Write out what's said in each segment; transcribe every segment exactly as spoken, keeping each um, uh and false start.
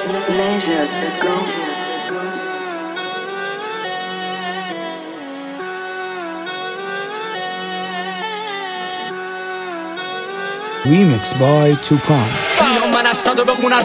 Leisure the go. Remix by Toucan. میام من اشنادو بخونن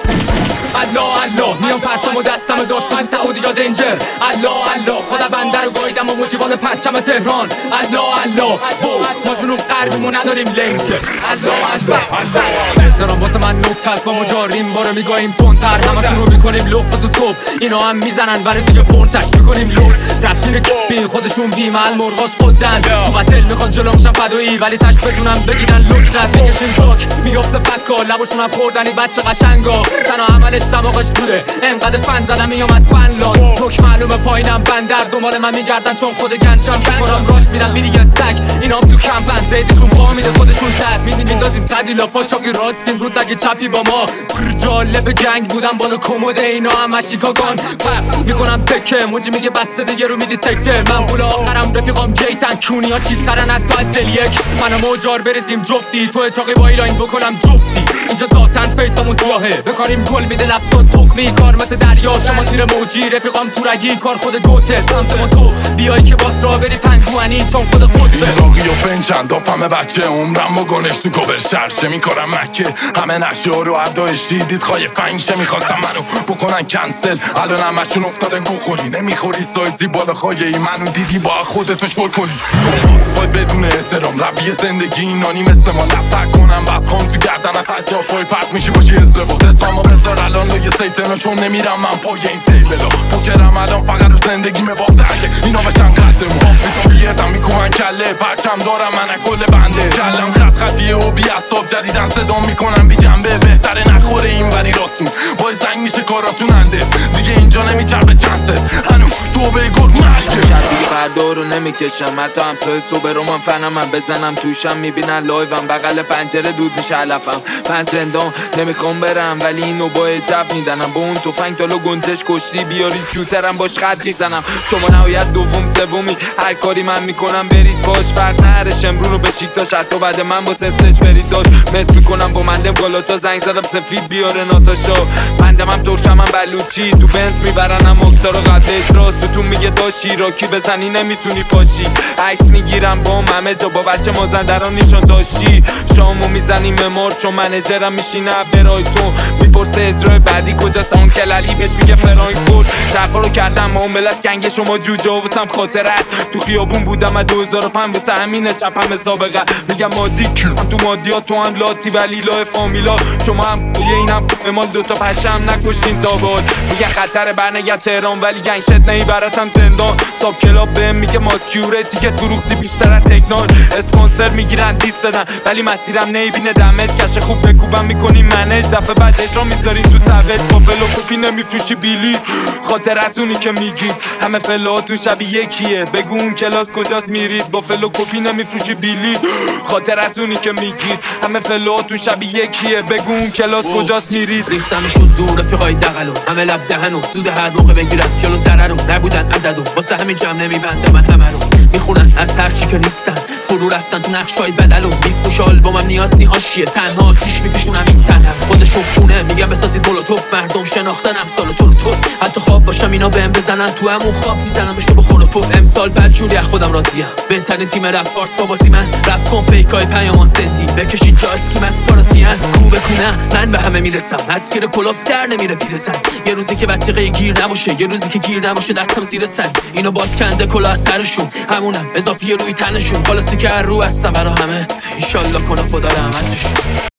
الله الله، میام پرچم و دستم دشمن سعودی یا دنجر. الله الله، خدا بنده رو گایدم و موجیبان پرچم تهران. الله الله، وو ما جنوب غربیمون نداریم لنگ. الله الله الله، احترام واسه من نکته است، با مجاریم باره میگاییم تندتر. همشون رو میکنیم لق تو صبح، اینا هم میزنن ولی دیگه پرتش میکنیم لق. رپ میره بی خودشون بیمال مرغاش قدن تو قتل میخوان جلومشن فدایی، ولی تش بدونم بگیرن لک رد میکشیم باک. میفته فکا لباشون هم خوردنی بچه قشنگا، تنها عملش دماغش بوده انقدر فن زدم میام از فنلاند. توک معلومه پایینم بندر دنبال من میگردن چون خود گنجم بخورم راش میرم میری استک. اینام تو کمپن زیدشون پا میده خودشون دست میدیم میندازیم صدی لاپا چاقی راستیم رو تگه چپی با ما. پر جالب جنگ بودم بالا کموده اینا همه شیکاگان پپ میکنم تکه موجی میگه بسته دیگه رو میدی سکته. من بولا آخرم رفیقام جیتن کونی ها چیز ترن حتی از دل یک. منو موجار برسیم جفتی تو چاقی با ایلاین بکنم جفتی. اینجا ذاتن فیسامون سیاهه بکاریم گل میده لفظات تخمی کار مثل دریا. شما زیر موجی رفیقام تو رگی کار خود گوته سمت ما تو بیایی که باس را بری پنگوانی چون خود قطبه. راقی و فنچند دافمه بچه عمرم و گنش تو کبر شرشه میکارم مکه. همه نشه رو عدایش دیدید خواهی فنگشه میخواستم منو بکنن کنسل الان همشون افتادن گو خوری. نمیخوری سایزی بالا خواهی ای منو دیدی با خودتو شل کنی. خواهی بدون احترام روی زندگی اینانی مثل ما لپک کنم بعد خون تو گردن از حجا پای پرد میشی باشی ازده بود اسمامو بذار الان لوی سیتناشون نمیرم من پای این تیبلا. پوکرم الان فقط رو زندگی مبافته اگه اینا بشن قدمون میتون بیردم میکنن کله پرچم دارم من کل بنده. کلم خط خطیه و بی اصاب جدیدن صدام میکنم بی جنبه. بهتره نخوره این وری راتون بای زنگ میشه کاراتون انده دیگه اینجا نمیچربه چند ست هنو تو به گرد مشکه. شب دیگه فردا رو نمیکشم حتی همسای صبح رو من فنم من بزنم توشم میبینن لایوم بغل پنجره دود میشه علفم. من زندان نمیخوام برم ولی اینو با عجب میدنم با اون توفنگ دالو گنجش کشتی بیارید شوترم باش خط میزنم. شما نهایت دوم سومی هر کاری من میکنم برید باش فرق نرش امرو رو بشید تا شد تو بعد من با سستش برید داشت مت میکنم با مندم گالاتا زنگ زدم سفید بیاره ناتاشا. مندم هم ترکم هم بلوچی تو بنز میبرنم اکسا رو قبلش راستتون میگه داشی راکی بزنی نمیتونی پاشی. عکس میگیرم با همه جا با بچه مازندران نیشان داشتی. شامو میزنیم ممار چون منیجرم میشینه برای تو میپرسه اجرای بعدی کجاست اون کللی بهش میگه فرانکفورت. طرفا رو کردم معامل از گنگ شما جوجه و واسم خاطر است. تو خیابون بودم از دو هزار و پنج واسه همینه چپم سابقه میگم مادی هم تو مادیات تو هم لاتی ولی لاه فامیلا. شما هم یه اینم امال دوتا پشم نکشین تا بال. میگه خطر برنگه تهران ولی گنگ شد نهی براتم زندان. ساب کلاب بهم میگه ماسکیوره تیکت فروختی بیشتر از تکنان. اسپانسر میگیرن دیس بدن ولی مسیرم نمیبینه دمج کش خوب بکوبم میکنی منج. دفعه بعدش را میذارین تو سوج با فلو کپی نمیفروشی بیلی. خاطر از اونی که میگید همه فلوهاتون شبیه یکیه بگو اون کلاس کجاست میرید با فلو کپی نمیفروشی بیلی. خاطر از اونی که میگید همه فلوهاتون شبیه یکیه بگو اون کلاس کجاست میرید. ریختمشون دور رفیقای دقلو همه لب دهنو سود هر موقع بگیرن جلو سر رو نبودن عددو واسه همین جمع نمیبنده من همه رو میخونن از هر چی که نیستن فرو رفتن تو نقشای بدلو. میفروش آلبومم نیاز نی حاشیه تنها تیش میکشونم این سنم خودشون خونه میگم بسازید مولوتوف مردم شناختن امسال تو رو تو حتی خواب باشم اینا بهم بزنن تو همون خواب میزنم بهش تو بخور و پف. امسال بعد جوری از خودم راضیم بهترین تیم رپ فارس با بازی من رپ کن فیکای پیامان سندی بکشید جا اسکیم از پاراسیان کو بکنم من به همه میرسم از گیر کلاف در نمیره پیرزن. یه روزی که وثیقه گیر نباشه یه روزی که گیر نباشه دستم زیر سنگ اینو باد کنده کلا از سرشون همونم اضافی روی تنشون خلاصی که هر رو هستم برا همه ان شاءالله کنه خدا رحمتش.